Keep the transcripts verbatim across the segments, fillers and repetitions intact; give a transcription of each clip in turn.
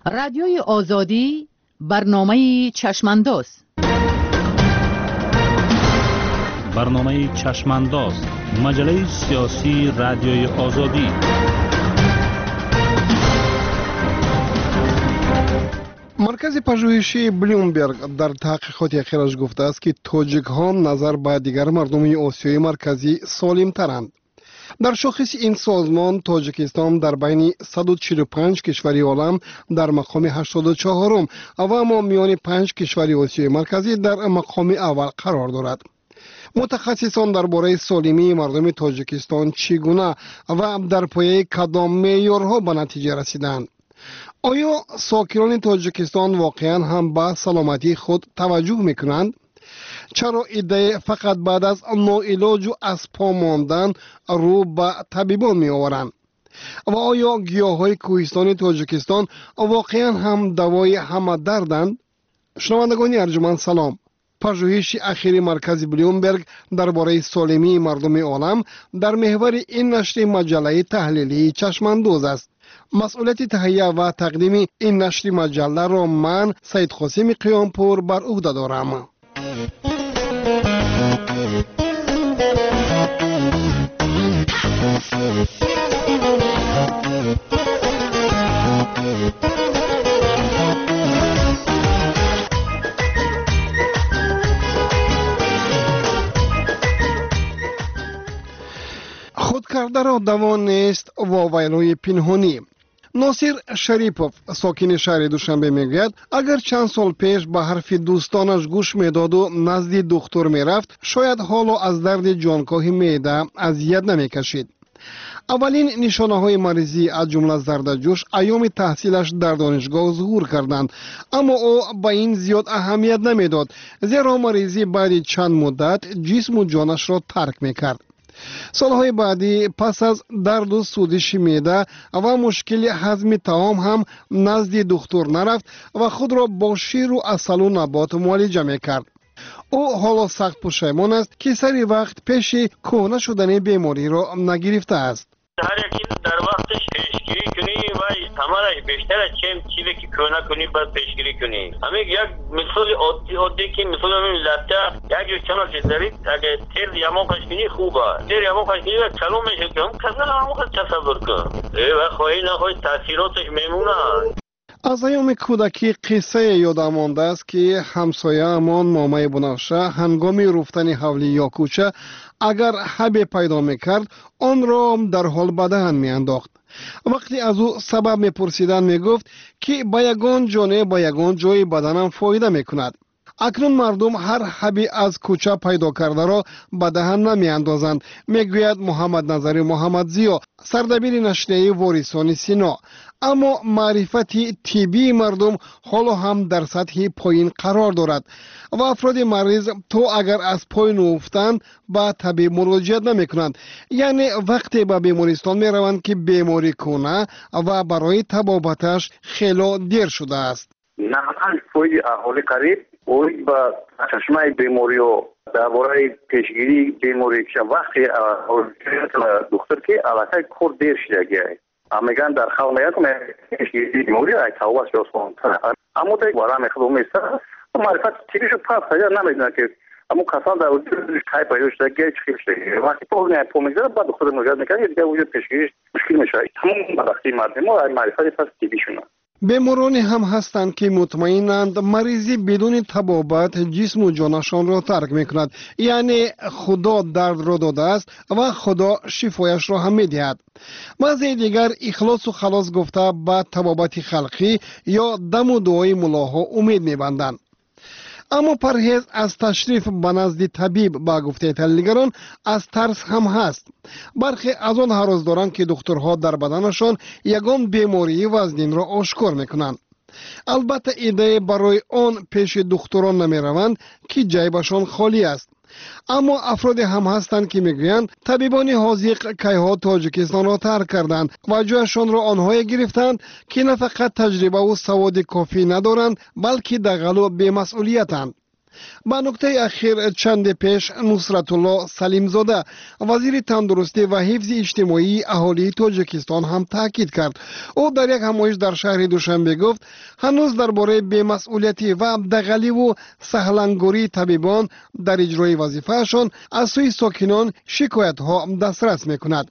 رادیوی آزادی برنامه چشمانداز. برنامه چشمانداز، مجله سیاسی رادیوی آزادی. مرکز پژوهشی بلومبرگ در تحقیقات اخیرش گفته است که تاجیک ها نظر به دیگر مردم آسیای مرکزی سالم ترند. در شاخص این سازمان تاجیکستان در بین صد و چهل و پنج کشور عالم در مقام هشتاد و چهارم و اما میان پنج کشور آسیای مرکزی در مقام اول قرار دارد. متخصصان درباره سالمی مردم تاجیکستان چگونه و در پایه کدام معیارها به نتیجه رسیدند؟ آیا ساکنان تاجیکستان واقعا هم به سلامتی خود توجه میکنند؟ چرا ایده فقط بعد از ناعلاج و از پا ماندن رو به طبیبان می آورند؟ و آیا گیاهای کوهستان تاجیکستان واقعا هم دوای همه دردند؟ شنوندگان ارجمند سلام. پژوهش اخیر مرکز بلومبرگ درباره سالمی مردم عالم در محور این نشر مجله تحلیلی چشمانداز است. مسئولیت تهیه و تقدیم این نشر مجله را من سید قاسم قیامپور بر عهده دارم. خودکرده را دوا نیست واویلوی پنهانی. ناصر شریپوف ساکن شهر دوشنبه میگوید اگر چند سال پیش به حرف دوستانش گوش میداد و نزد دکتر میرفت شاید حالا از درد جانکاه معده اذیت نمیکشید. اولین نشانه های مریضی از جمله زردجوش ایام تحصیلش در دانشگاه ظهور کردند، اما او به این زیاد اهمیت نمیداد زیرا مریضی بعد چند مدت جسم و جانش را ترک میکرد. سالهای بعدی پس از درد و سوزش معده و مشکل هضم طعام هم نزد دکتر نرفت و خود را با شیر و عسل و نبات معالجه میکرد. او حالا سخت پشیمان است که سری وقت پیش کهنه شدن بیماری را نگرفته است. هر یکی در وقتش پیشگیری کنی و تمام بیشتر از چند چیزی که کهنه کنی باید پیشگیری کنی. همین یک مثال عادی عادی که مثال همین لطه یک یک چنل که دارید اگه تیر یمو کش کنی خوبه. تیر یمو کش کنی و کلو میشه که هم کسان همو کس تصور کن. و خواهی نخواهی تاثیراتش میمونه. از ایام کودکی قصه یادم مانده است که همسایه امان مامای بنفشه هنگام رفتن حولی یا کوچه اگر حبی پیدا میکرد آن را در حال به دهن میانداخت. وقتی از او سبب میپرسیدن میگفت که با یگان جانه با یگان جای بدنم فایده میکند. اکنون مردم هر حبی از کوچه پیدا کرده را به دهن نمیاندازند، میگوید محمد نظری محمد زیا سردبیر نشریه وارثان سینا. اما معرفت طبی مردم حالا هم در سطح پایین قرار دارد و افراد مریض تو اگر از پایین افتند به طبیب مراجعه نمی کنند، یعنی وقتی به بیمارستان می روند که بیماری کنه و برای طبابتش خیلی دیر شده است. نه پای احوال قریب اوی با چشمه بیماری و درباره پیشگیری بیماری که وقتی دکتر که علاقه کور دیر شده گیه میگن در خلمیت میں پیشگیری بیماری ای تواس جاسون اما دیگه وارا میخوام میسته معرفت تیریشو پاس اگر نمیدونه که اما کسان در وجود کای پیدا شده گیه چی شده وقتی پول نه پول میگذاره بعد خود مراجعه میکنه دیگه وجود پیشگیری مشکل میشه. تمام وقتی مردم و معرفت پس تیبیشونه. بیمارانی هم هستند که مطمئنند مریضی بدون طبابت جسم و جانشان را ترک میکند، یعنی خدا درد را داده است و خدا شفایش را هم میدهد. بعضی دیگر اخلاص و خلاص گفته به طبابت خلقی یا دم و دعای ملاها امید میبندند. اما پرهیز از تشریف به نزد طبیب با گفته تحلیلگران از ترس هم هست. برخی از آن هراس دارند که دکترها در بدنشان یگان بیماری وزنین را آشکار میکنند. البته ایده برای آن پیش دکتران نمی روند که جیبشان خالی است. اما افراد هم هستند که میگویند طبیبان حاذق کیها تاجیکستان را ترک کردند و جایشان را آنهایی گرفتند که نه فقط تجربه و سواد کافی ندارند بلکه دغل و بی‌مسئولیتند. با نکته اخیر چند پیش نصرت الله سلیمزاده وزیر تندرستی و حفظ اجتماعی اهالی تاجیکستان هم تاکید کرد. او در یک همایش در شهر دوشنبه گفت هنوز درباره بی‌مسئولیتی و دغلی و سهلنگاری طبیبان در اجرای وظیفه‌شان از سوی ساکنان شکایت ها دسترس میکند.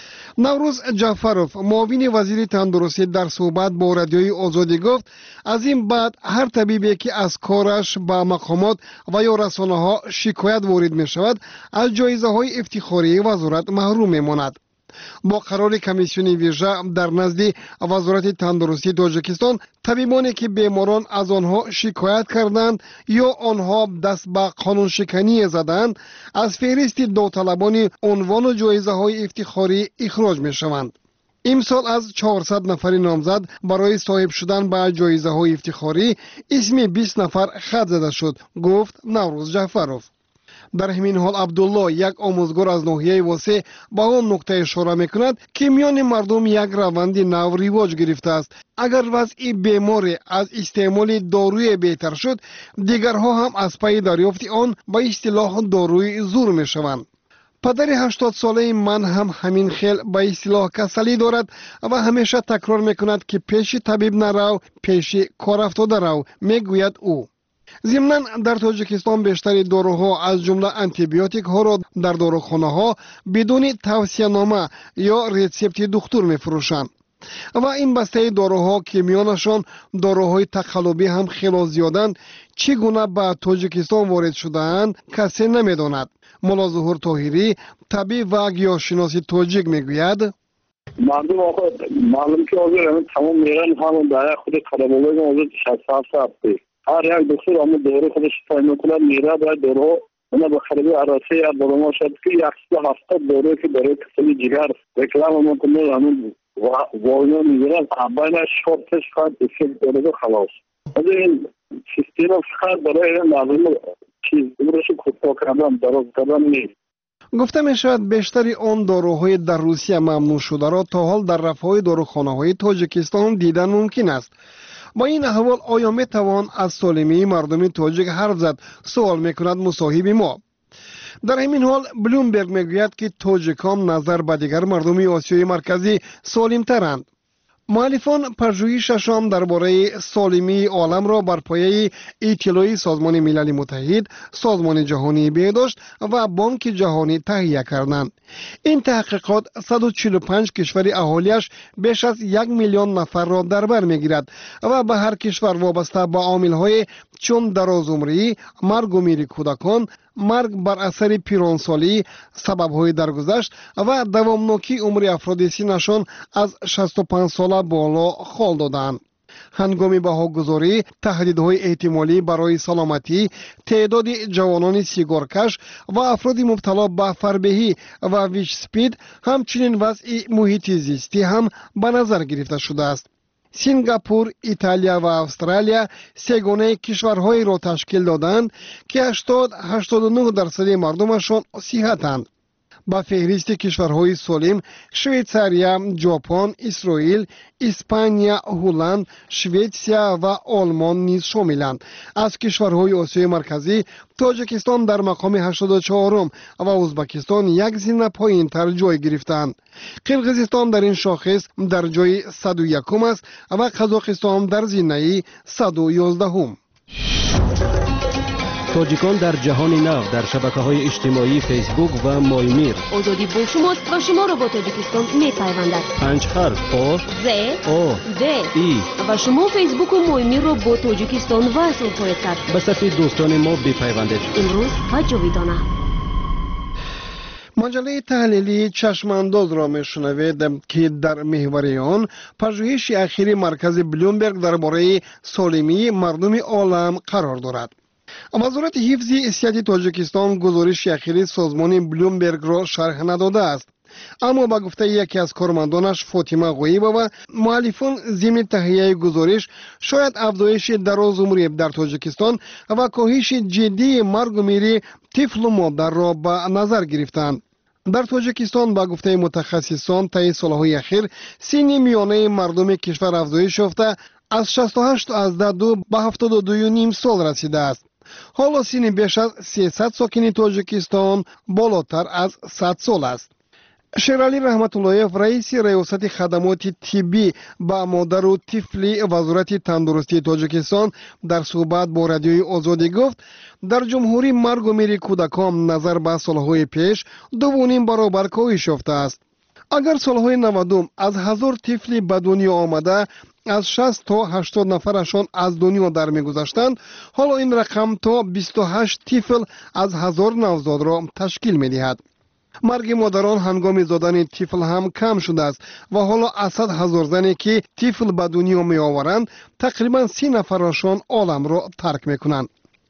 نوروز جعفروف معاون وزیر تندرستی در صحبت با رادیوی آزادی گفت از این بعد هر طبیبی که از کارش با مقامات و یا رسانه ها شکایت وارد می شود از جایزه های افتخاری وزارت محروم می ماند. با قرار کمیسیون ویژه در نزد وزارت تندرستی تاجیکستان طبیبانی که بیماران از آنها شکایت کردند یا آنها دست به قانون شکنی زدند از فهرست داوطلبان عنوان و جایزه های افتخاری اخراج می شوند. امسال از چهارصد نفر نامزد برای صاحب شدن به جایزه های افتخاری اسم بیست نفر خط زده شد، گفت نوروز جعفروف. در همین حال عبدالله یک آموزگار از ناحیه واسع با آن نکته اشاره میکند که میان مردم یک روند نو رواج گرفته است. اگر وضع بیماری از استعمال داروی بهتر شد دیگرها هم از پی دریافت آن با اصطلاح داروی زور میشوند. پدر هشتاد ساله من هم همین خیل با اصطلاح کسلی دارد و همیشه تکرار میکند که پیش طبیب نرو پیش کار افتاده رو، میگوید او. ضمناً در تاجیکستان بیشتر داروها از جمله آنتیبیوتیک ها را در داروخانه ها بدون توصیه نامه یا ریسپت دکتر می فروشند و این بسته داروها که میانشان داروهای تقلبی هم خیلی زیادند چگونه به تاجیکستان وارد شده‌اند کسی نمیداند. مولا ظهور طاهری طبیب و گیاهشناس تاجیک میگوید مردم آقا معلوم که آقا تمام میرن همون در خود خرابالای موضوع شصت هفته هر یک دکتر همون دوره خودش تعیین میکنه میره باید دوره اونا به خریدی عرصه یا برما شد که یکصد و هفتاد دوره که برای کسل جگر رکلام میکنه همون واینا میگیرن بین شورتش خواهد بسید دوره خلاص از این سیستم فقط برای مردم چیز برش کتا کردن دراز کردن نیست. گفته می شود بیشتری آن داروهای در روسیه ممنوع شده را تا حال در رفاه داروخانه های تاجیکستان دیدن ممکن است. با این احوال آیا می توان از سالمی مردم تاجیک حرف زد؟ سوال می کند مصاحب ما. در همین حال بلومبرگ می گوید که تاجیکان نظر به دیگر مردم آسیای مرکزی سالم ترند. مؤلفان پژوهششان درباره سالمی عالم را بر پایه اطلاع سازمان ملل متحد، سازمان جهانی بهداشت و بانک جهانی تهیه کردند. این تحقیقات صد و چهل و پنج کشور اهالیش بیش از یک میلیون نفر را در بر میگیرد و به هر کشور وابسته به عامل‌های چون درازعمری، مرگ و میر کودکان، مرگ بر اثر پیرانسالی، سبب‌های درگذشت و دوامناکی عمر افراد سنشان از شصت و پنج ساله بالا خال دادند. هنگام بهاگذاری تهدیدهای احتمالی برای سلامتی، تعداد جوانان سیگارکش و افراد مبتلا به فربهی و ویش سپید همچنین وضع محیط زیستی هم به نظر گرفته شده است. سینگاپور، ایتالیا و استرالیا سگانه کشورهایی را تشکیل دادند که هشتاد تا هشتاد و نه درصد مردمشان صحتند. با فهرست کشورهای سالم شویتزاریا، ژاپن، اسرائیل، اسپانیا، هلند، شویتسیا و آلمان نیز شاملند. از کشورهای آسیای مرکزی تاجیکستان در مقام هشتاد و چهارم و ازبکستان یک زینه پایین‌تر جای گرفتند. قرقیزستان در این شاخص در جای صد و یکم است و قزاقستان در زینه صد و یازدهم. تاجیکان در جهان نو در شبکه‌های اجتماعی فیسبوک و مایمیر. آزادی با شماست و شما را با تاجیکستان می‌پیوندد. پنج حرف آ ز آ د ای و شما فیسبوک و مایمیر را با تاجیکستان وصل خواهید کرد. به صفحه دوستان ما بپیوندید. امروز و جاویدانه. مجله تحلیلی چشمانداز را میشنوید که در محور آن پژوهش اخیر مرکز بلومبرگ درباره سالمی مردم عالم قرار دارد. وزارت حفظ صحت تاجیکستان گزارش اخیر سازمان بلومبرگ را شرح نداده است، اما با گفته یکی از کارمندانش فاطمه غویبه و مؤلفان ضمن تهیه گزارش شاید افزایش درازعمری در تاجیکستان و کاهش جدی مرگ و میر طفل و مادر را به نظر گرفتند. در تاجیکستان با گفته متخصصان طی سالهای اخیر سن میانه مردم کشور افزایش یافته از شصت و هشت از دو به هفتاد و دو و نیم سال رسیده است. حالا سن بیش از سیصد ساکن تاجیکستان بالاتر از صد سال است. شیرالی رحمت اللهیف رئیس ریاست خدمات طبی با مادر و طفل وزارت تندرستی تاجیکستان در صحبت با رادیوی آزادی گفت در جمهوری مرگ و میر کودکان نظر به سالهای پیش دوونیم برابر کاهش یافته است. اگر سالهای نود از هزار طفل به دنیا آمده از شصت تا هشتاد نفرشان از دنیا در میگذشتند، حالا این رقم تا بیست و هشت طفل از هزار نوزاد را تشکیل میدهد. مرگ مادران هنگام زادن طفل هم کم شده است و حالا از صد هزار زنی که طفل به دنیا می آورند تقریبا سی نفرشان عالم را ترک میکنند.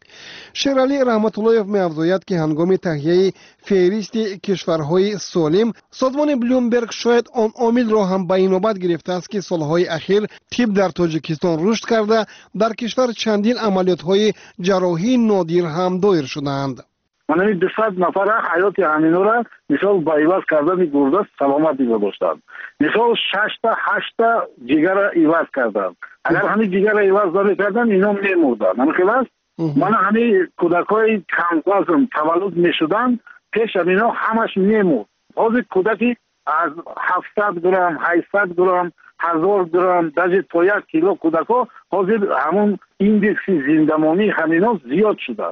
شیرالی رحمت اللهیف می افزاید که هنگام تهیه فهرست کشورهای سالم سازمان بلومبرگ شاید آن عامل را هم به نوبت گرفته است که سالهای اخیر طب در تاجیکستان رشد کرده در کشور چندین عملیات‌های جراحی نادر هم دایر شدند. من دویست نفر حیات همینو را مثال با ایواز کردن گرده سلامتی گذاشتند. مثال شش تا هشت تا جگر را ایواز کردند. اگر همین جگر را ایواز داده کردن اینا میمردن. من خلاص من همین کودکای کم‌وزن تولد میشدن پیش اینا همش میمرد. حاضر کودکی از هفتصد گرم، هشتصد گرم، هزار گرم درجه تا یک کیلو کودکا حاضر همون ایندکس زندگانی همینا زیاد شده.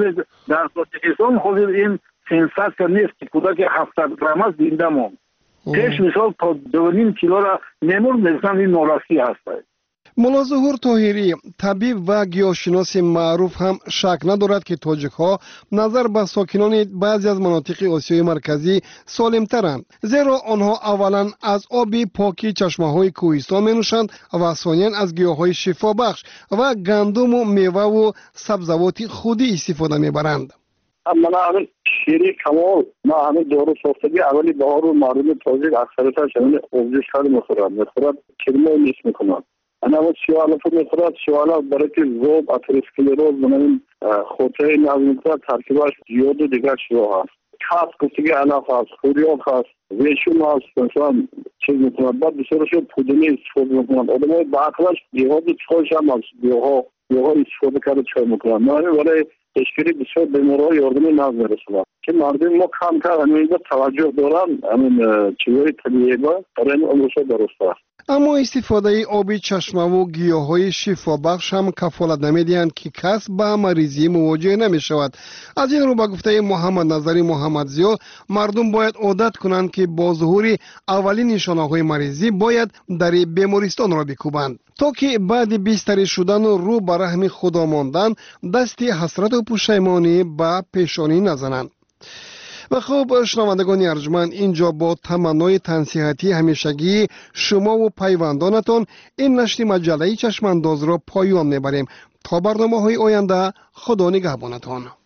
در تاجیکستان حاضر این سنساس نیست که کودک هفتاد گرم است زنده ماند. پیش مثال تا دو و نیم کیلو را میمرد، مثلا این ناراسی هست. ملا ظهور طاهری طبیب و گیاهشناس معروف هم شک ندارد که تاجیک ها نظر به ساکنان بعضی از مناطق آسیای مرکزی سالم ترند، زیرا آنها اولا از آب پاکی چشمه های کوهستان می نوشند و ثانیا از گیاه های شفا بخش و گندم و میوه و سبزوات خودی استفاده می برند. من همین شیری کمال ما همین دورو ساختگی اولی بهار و مردم تاجیک اکثرتش همین آبجوش خیلی میخورند میخورند کلمه نیست میکنند. انا و شوالا تو میخورد شوالا برای که زوب اتروسکلروز من خودی نازمیتر ترکیبش یود و دیگر شوا هست. خاص کسی علاق هست، خوریاب هست، ویشون هست، مثلا چیز میکنند. بعد بسیارش پودنی استفاده میکنند. آدمای با عقلش دیهات چخوش هم هست، دیوها دیوها استفاده کرده چای میکنند. نه ولی تشکیلی بسیار بیمارهای یاردمی ناز میرسند که مردم ما کمتر همین توجه دارن همین چیزهای طبیعی با برای این امروزها درست است. اما استفاده آب چشمه و گیاهای شفا بخش هم کفالت نمیدهند که کس با مریضی مواجه نمی شود. از این رو به گفته محمد نظری محمدزیا مردم باید عادت کنند که با ظهور اولین نشانه های مریضی باید در بیمارستان را بکوبند تا که بعد بیستری شدن و رو به رحم خدا ماندن دستی حسرت و پشیمانی به پیشانی نزنند. و خب شنوندگان ارجمند، اینجا با تمنای تنصیحاتی همیشگی شما و پیوندانتان این نشر مجله چشمانداز را پایان میبریم تا برنامه های آینده. خدا نگهبانتان.